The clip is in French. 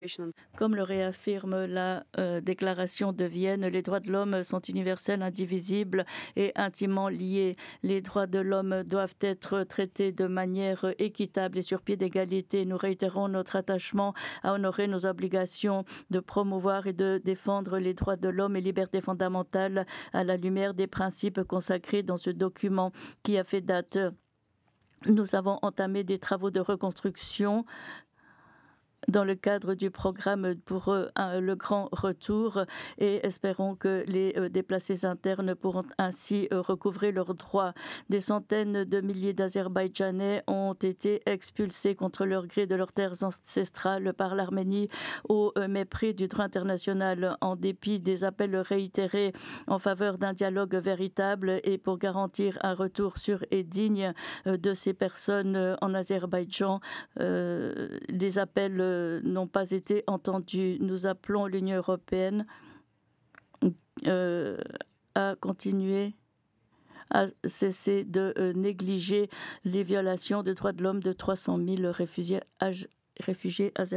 Comme le réaffirme la Déclaration de Vienne, les droits de l'homme sont universels, indivisibles et intimement liés. Les droits de l'homme doivent être traités de manière équitable et sur pied d'égalité. Nous réitérons notre attachement à honorer nos obligations de promouvoir et de défendre les droits de l'homme et libertés fondamentales à la lumière des principes consacrés dans ce document qui a fait date. Nous avons entamé des travaux de reconstruction dans le cadre du programme pour le grand retour et espérons que les déplacés internes pourront ainsi recouvrer leurs droits. Des centaines de milliers d'Azerbaïdjanais ont été expulsés contre leur gré de leurs terres ancestrales par l'Arménie au mépris du droit international, en dépit des appels réitérés en faveur d'un dialogue véritable et pour garantir un retour sûr et digne de ces personnes en Azerbaïdjan. Les appels n'ont pas été entendus. Nous appelons l'Union européenne euh, à continuer à cesser de négliger les violations des droits de l'homme de 300 000 réfugiés azerbaïdjanais.